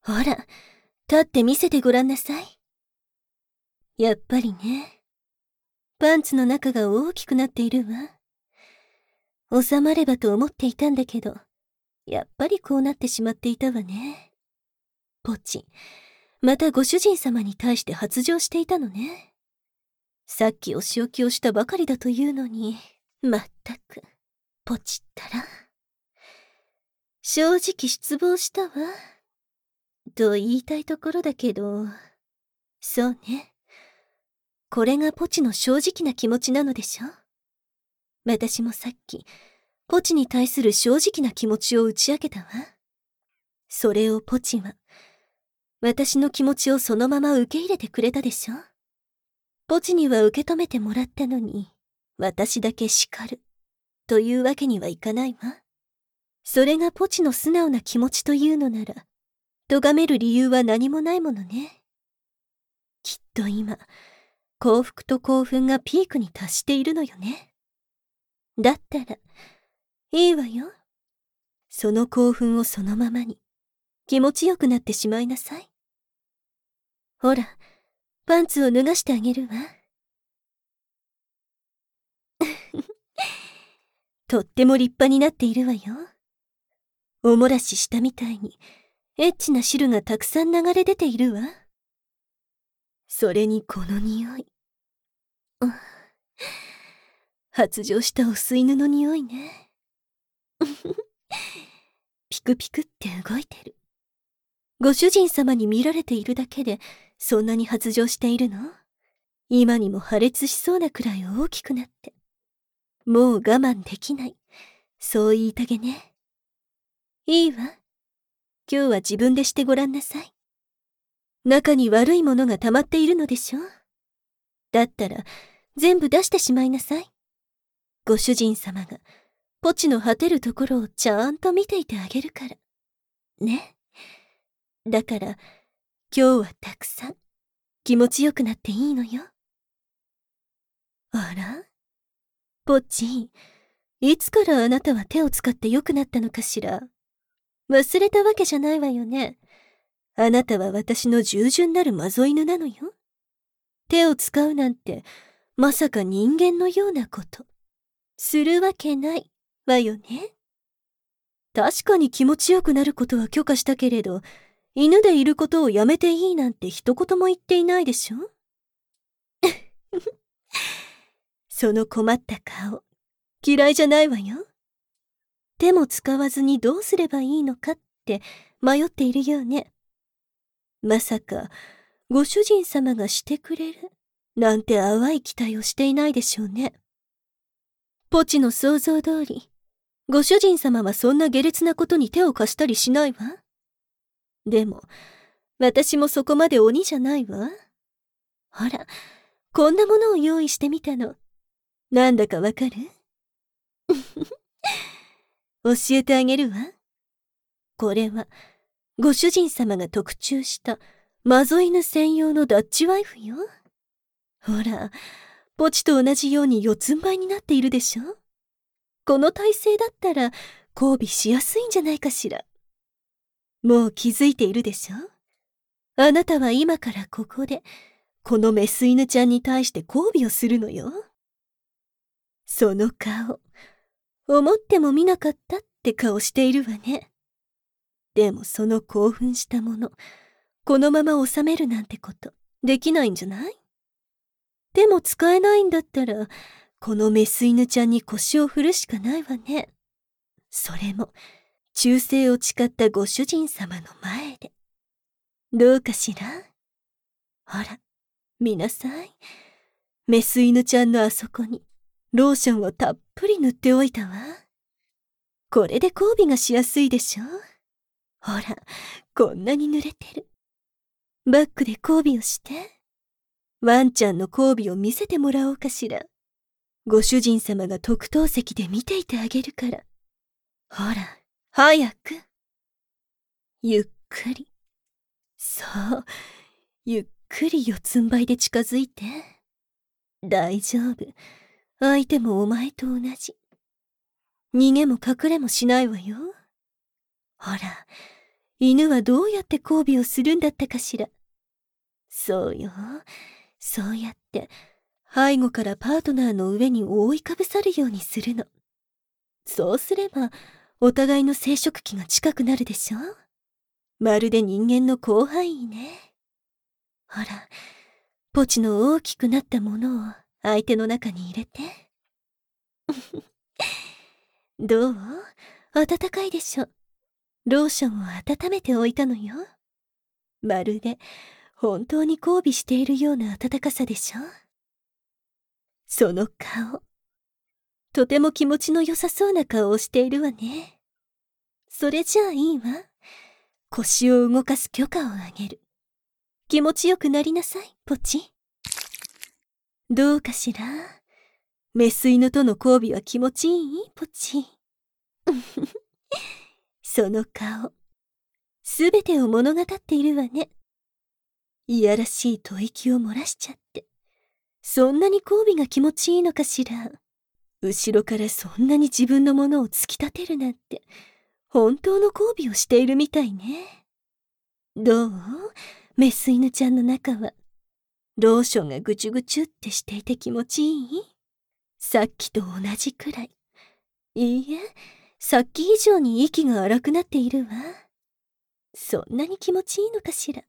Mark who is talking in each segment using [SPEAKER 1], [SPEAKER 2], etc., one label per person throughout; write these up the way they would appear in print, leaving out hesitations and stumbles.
[SPEAKER 1] ほら、立って見せてごらんなさい。やっぱりね。パンツの中が大きくなっているわ。収まればと思っていたんだけど、やっぱりこうなってしまっていたわね。ポチ、またご主人様に対して発情していたのね。さっきお仕置きをしたばかりだというのに、まったく、ポチったら。正直失望したわ。と言いたいところだけど、そうね。これがポチの正直な気持ちなのでしょ？私もさっき、ポチに対する正直な気持ちを打ち明けたわ。それをポチは、私の気持ちをそのまま受け入れてくれたでしょ？ポチには受け止めてもらったのに、私だけ叱る、というわけにはいかないわ。それがポチの素直な気持ちというのなら、咎める理由は何もないものね。きっと今、幸福と興奮がピークに達しているのよね。だったら、いいわよ。その興奮をそのままに、気持ちよくなってしまいなさい。ほら、パンツを脱がしてあげるわ。とっても立派になっているわよ。おもらししたみたいに、エッチな汁がたくさん流れ出ているわ。それにこの匂い。発情したお吸い布の匂いね。ピクピクって動いてる。ご主人様に見られているだけで、そんなに発情しているの？今にも破裂しそうなくらい大きくなって。もう我慢できない。そう言いたげね。いいわ。今日は自分でしてごらんなさい。中に悪いものが溜まっているのでしょ？だったら、全部出してしまいなさい。ご主人様が、ポチの果てるところをちゃんと見ていてあげるから。ね。だから、今日はたくさん、気持ちよくなっていいのよ。あら？ポチ、いつからあなたは手を使って良くなったのかしら？忘れたわけじゃないわよね。あなたは私の従順なるマゾ犬なのよ。手を使うなんて、まさか人間のようなこと、するわけないわよね。確かに気持ちよくなることは許可したけれど、犬でいることをやめていいなんて一言も言っていないでしょ？その困った顔、嫌いじゃないわよ。手も使わずにどうすればいいのかって迷っているようね。まさか、ご主人様がしてくれるなんて淡い期待をしていないでしょうね。ポチの想像通り、ご主人様はそんな下劣なことに手を貸したりしないわ。でも、私もそこまで鬼じゃないわ。ほら、こんなものを用意してみたの。なんだかわかる？教えてあげるわ。これは、ご主人様が特注したマゾ犬専用のダッチワイフよ。ほら、ポチと同じように四つん這いになっているでしょ？この体勢だったら交尾しやすいんじゃないかしら。もう気づいているでしょ？あなたは今からここで、このメス犬ちゃんに対して交尾をするのよ。その顔、思ってもみなかったって顔しているわね。でもその興奮したもの、このまま収めるなんてことできないんじゃない？でも使えないんだったら、このメス犬ちゃんに腰を振るしかないわね。それも、忠誠を誓ったご主人様の前で。どうかしら？ほら、見なさい。メス犬ちゃんのあそこに、ローションをたっぷり塗っておいたわ。これで交尾がしやすいでしょ？ほら、こんなに濡れてる。バックで交尾をして。ワンちゃんの交尾を見せてもらおうかしら。ご主人様が特等席で見ていてあげるから。ほら、早く。ゆっくり。そう、ゆっくり四つん這いで近づいて。大丈夫。相手もお前と同じ。逃げも隠れもしないわよ。ほら、 犬はどうやって交尾をするんだったかしら。そうよ。そうやって、背後からパートナーの上に覆いかぶさるようにするの。そうすれば、お互いの生殖器が近くなるでしょ。まるで人間の広範囲ね。ほら、ポチの大きくなったものを相手の中に入れて。どう？暖かいでしょ。ローションを温めておいたのよ。まるで本当に交尾しているような暖かさでしょ。その顔、とても気持ちの良さそうな顔をしているわね。それじゃあいいわ。腰を動かす許可をあげる。気持ちよくなりなさい、ポチ。どうかしら。メス犬との交尾は気持ちいい、ポチ。その顔、すべてを物語っているわね。いやらしい吐息を漏らしちゃって。そんなに交尾が気持ちいいのかしら。後ろからそんなに自分のものを突き立てるなんて、本当の交尾をしているみたいね。どう？メス犬ちゃんの中は。ローションがぐちゅぐちゅってしていて気持ちいい？さっきと同じくらい。いいえ、さっき以上に息が荒くなっているわ。そんなに気持ちいいのかしら。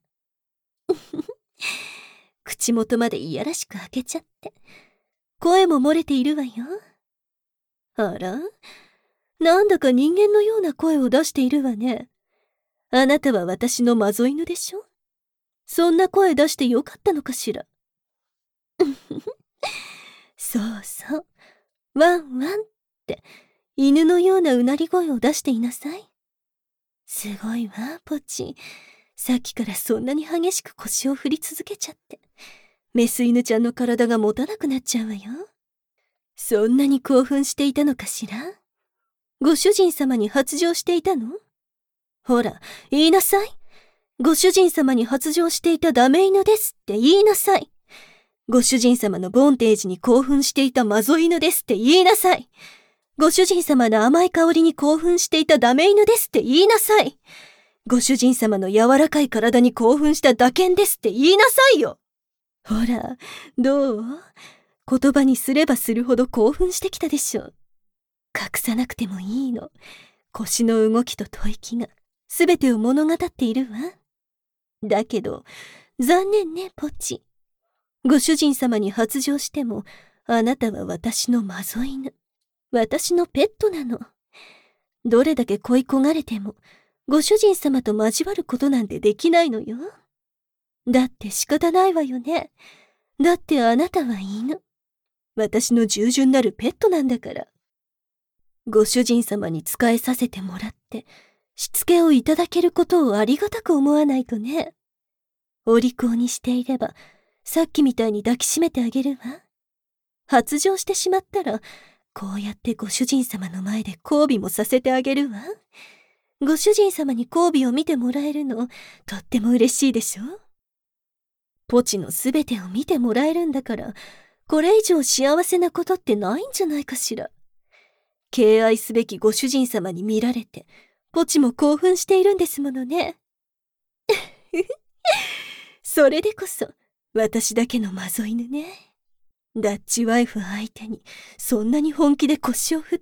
[SPEAKER 1] 口元までいやらしく開けちゃって。声も漏れているわよ。あら？なんだか人間のような声を出しているわね。あなたは私のマゾ犬でしょ？そんな声出してよかったのかしら。そうそう。ワンワンって犬のようなうなり声を出していなさい。すごいわ、ポチ。さっきからそんなに激しく腰を振り続けちゃって。メス犬ちゃんの体が持たなくなっちゃうわよ。そんなに興奮していたのかしら？ご主人様に発情していたの？ほら、言いなさい。ご主人様に発情していたダメ犬ですって言いなさい。ご主人様のボンテージに興奮していたマゾ犬ですって言いなさい。ご主人様の甘い香りに興奮していたダメ犬ですって言いなさい。ご主人様の柔らかい体に興奮した打犬ですって言いなさいよ。ほら、どう？言葉にすればするほど興奮してきたでしょ。隠さなくてもいいの。腰の動きと吐息がすべてを物語っているわ。だけど、残念ね、ポチ。ご主人様に発情しても、あなたは私のマゾ犬。私のペットなの。どれだけ恋焦がれても、ご主人様と交わることなんてできないのよ。だって仕方ないわよね。だってあなたは犬。私の従順なるペットなんだから。ご主人様に仕えさせてもらって、しつけをいただけることをありがたく思わないとね。お利口にしていれば、さっきみたいに抱きしめてあげるわ。発情してしまったら、こうやってご主人様の前で交尾もさせてあげるわ。ご主人様に交尾を見てもらえるの、とっても嬉しいでしょ？ポチのすべてを見てもらえるんだから、これ以上幸せなことってないんじゃないかしら。敬愛すべきご主人様に見られて、ポチも興奮しているんですものね。それでこそ、私だけのマゾ犬ね。ダッチワイフ相手に、そんなに本気で腰を振って。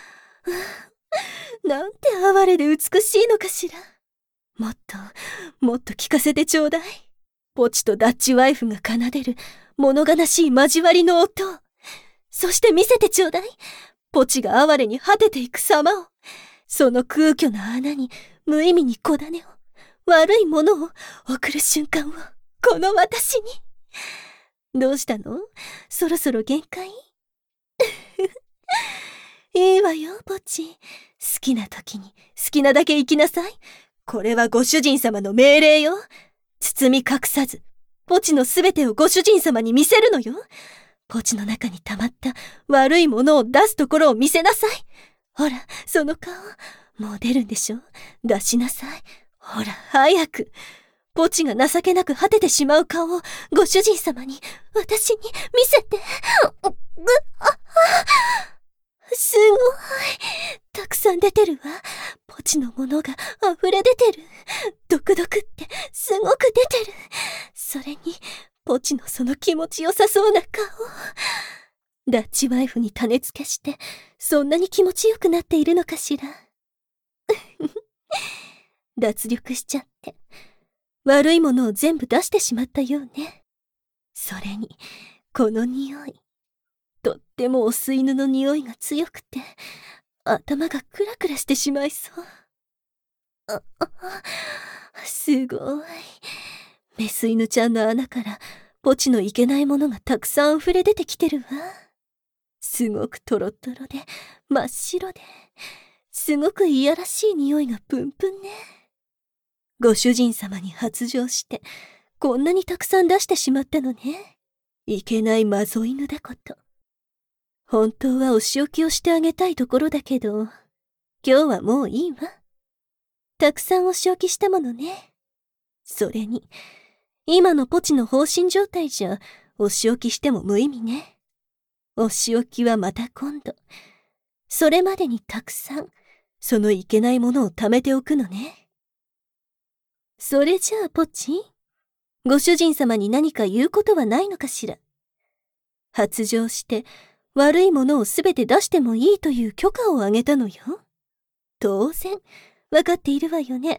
[SPEAKER 1] なんて哀れで美しいのかしら。もっと聞かせてちょうだい。ポチとダッチワイフが奏でる物悲しい交わりの音。そして見せてちょうだい。ポチが哀れに果てていく様を。その空虚な穴に無意味に小種を、悪いものを送る瞬間を、この私に。どうしたの？そろそろ限界？いいわよ、ポチ。好きな時に好きなだけ生きなさい。これはご主人様の命令よ。包み隠さず、ポチのすべてをご主人様に見せるのよ。ポチの中に溜まった悪いものを出すところを見せなさい。ほら、その顔、もう出るんでしょ？出しなさい。ほら、早く。ポチが情けなく果ててしまう顔をご主人様に、私に見せて。 すごい。たくさん出てるわ。ポチのものが溢れ出てる。ドクドクってすごく出てる。それに、ポチのその気持ちよさそうな顔。ダッチワイフに種付けして、そんなに気持ちよくなっているのかしら。脱力しちゃって、悪いものを全部出してしまったようね。それに、この匂い。とってもお吸い犬の匂いが強くて、頭がクラクラしてしまいそう。すごい。メス犬ちゃんの穴からポチのいけないものがたくさん溢れ出てきてるわ。すごくトロトロで真っ白で、すごくいやらしい匂いがプンプンね。ご主人様に発情してこんなにたくさん出してしまったのね。いけないマゾ犬だこと。本当はお仕置きをしてあげたいところだけど、今日はもういいわ。たくさんお仕置きしたものね。それに、今のポチの放心状態じゃ、お仕置きしても無意味ね。お仕置きはまた今度。それまでにたくさん、そのいけないものを貯めておくのね。それじゃあポチ、ご主人様に何か言うことはないのかしら。発情して、悪いものをすべて出してもいいという許可をあげたのよ。当然、わかっているわよね。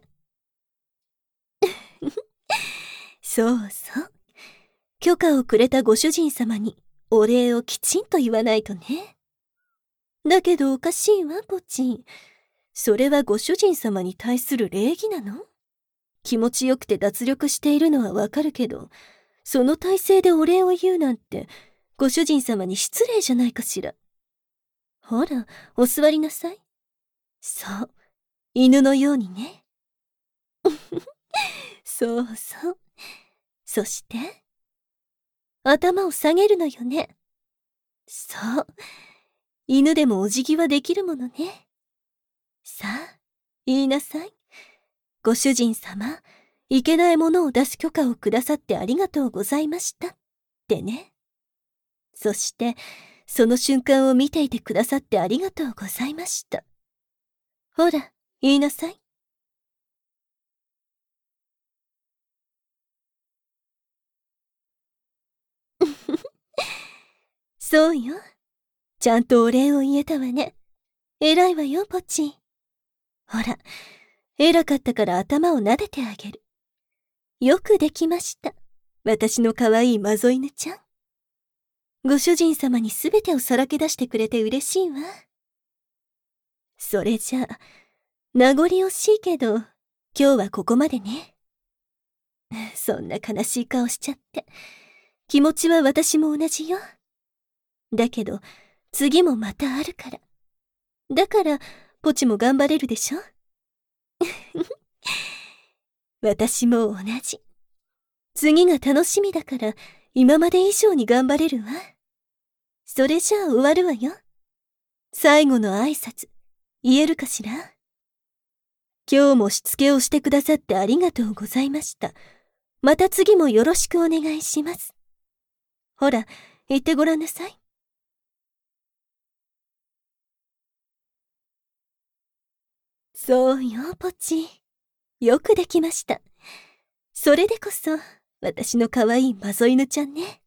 [SPEAKER 1] そうそう。許可をくれたご主人様にお礼をきちんと言わないとね。だけどおかしいわ、ポチン。それはご主人様に対する礼儀なの？気持ちよくて脱力しているのはわかるけど、その体勢でお礼を言うなんて、ご主人様に失礼じゃないかしら。ほら、お座りなさい。そう、犬のようにね。そうそう。そして、頭を下げるのよね。そう、犬でもお辞儀はできるものね。さあ、言いなさい。ご主人様、いけないものを出す許可をくださってありがとうございました。ってね。そして、その瞬間を見ていてくださってありがとうございました。ほら、言いなさい。そうよ。ちゃんとお礼を言えたわね。偉いわよ、ポチ。ほら、偉かったから頭を撫でてあげる。よくできました。私の可愛いマゾ犬ちゃん。ご主人様にすべてをさらけ出してくれて嬉しいわ。それじゃあ、名残惜しいけど、今日はここまでね。そんな悲しい顔しちゃって。気持ちは私も同じよ。だけど、次もまたあるから。だから、ポチも頑張れるでしょ。私も同じ。次が楽しみだから、今まで以上に頑張れるわ。それじゃあ終わるわよ。最後の挨拶、言えるかしら？今日もしつけをしてくださってありがとうございました。また次もよろしくお願いします。ほら、言ってごらんなさい。そうよ、ポチ。よくできました。それでこそ、私の可愛いマゾ犬ちゃんね。